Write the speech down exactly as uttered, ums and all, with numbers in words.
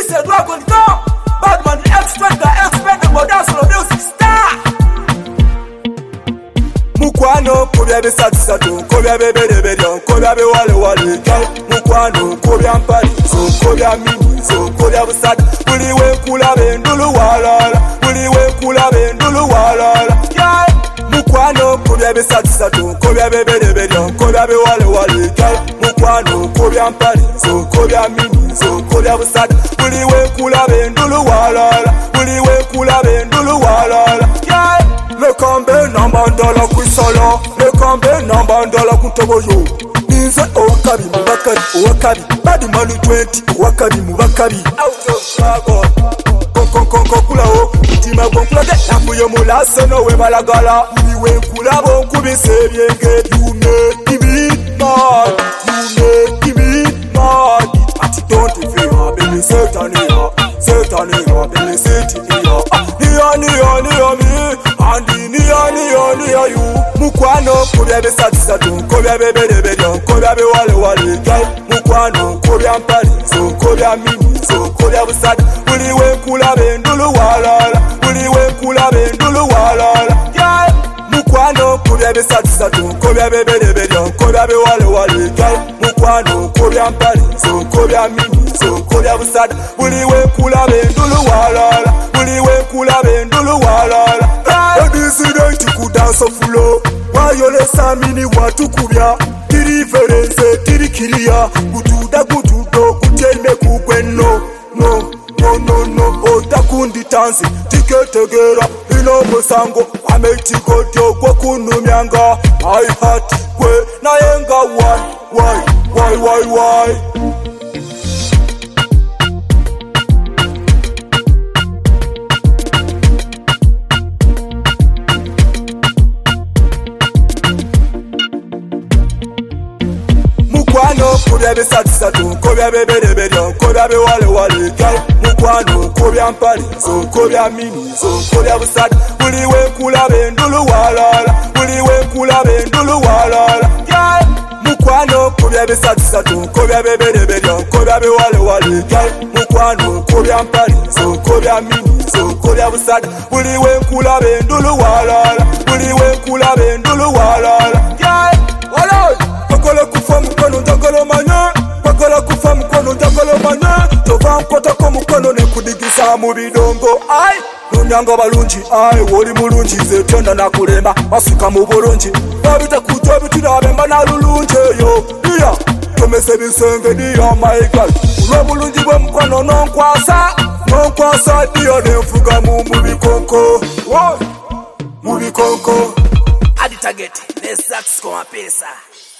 This a Dragon Car. Badman expect the expendable dance for music star. Mukwano kubya bisatu satu, kubya bebere bere, kubya bewale wale gal. Mukwano kubya mpali, so kubya mini, so kubya busat. Buli we kula bendulu walala, buli we kula bendulu walala. Gal. Mukwano kubya bisatu satu, kubya bebere bere, kubya bewale wale gal. Mukwano kubya mpali, so kubya mini, so kubya busat. Buli we kula bendulu walala, buli we kula bendulu walala. Gal. Le kambe nambandala kwisala, le kambe nambandala kuntoboyo. Ninze owakabi mubakabi, owakabi badi manu twenty, owakabi mubakabi. Out of dragon, kon kon kon kulawo, mutima gwonkulaga nafuyo mulase nowe balagala. Iwe nkulabo nkubise byenge, you make me mad, you make me mad. Ati don't fear, baby Satan here, Satan here, baby Satan here. Niya niya niya mi. Andi niya niya niya you. Mukwano kubya bisatu satu, kubya bebere bere, kubya bewale wale gal. Mukwano kubya mpali, so kubya mini, so kubya busat. Buli we kula bendulu walala, buli we kula bendulu walala gal. Mukwano kubya bisatu satu, kubya bebere bere, kubya bewale wale gal. Mukwano kubya mpali, so kubya mini, so kubya busat. Buli we kula bendulu walala, buli we kula bendulu walala. President kudansa fulo, wayolesa mini watu kubya. Tiri verenze, tiri kiria, kutuda kutudo, kutelme kukweno. No, no, no, no, otakundi tanzi, tiketegera, ino musango, ametikodio kwa kunumyanga. I heart kwe, na yenga why, why, why, why, why. Mukwano kubya bisatu satu, kubya bebere bere, kubya bewale wale gal. Mukwano kubya mpali, so kubya mini, so kubya busat. Buli we kula bendulu walala, buli we kula bendulu walala gal. Mukwano kubya bisatu satu, kubya bebere bere, kubya bewale wale gal. Mukwano kubya mpali, so kubya mini, so kubya busat. Buli we kula bendulu walala, buli we kula bendulu walala gal. Walala. Pakola kufa mukono njagalo manya, pakola kufa mukono njagalo manya. Tova nkota ko mukono ne kudigisa mu bidongo. Ai nunyanga balungi, ai woli mulungi ze tenda nakulema basuka mu bulungi. Babita kujwa bitirabe mbana lulungi yo. Iya tomese bisenge diya my god. Ulo bulungi bwe mukono nonkwasa, nonkwasa diya nefuga mu mubikonko. Wo mubikonko. Adi target, nesax kwa pesa.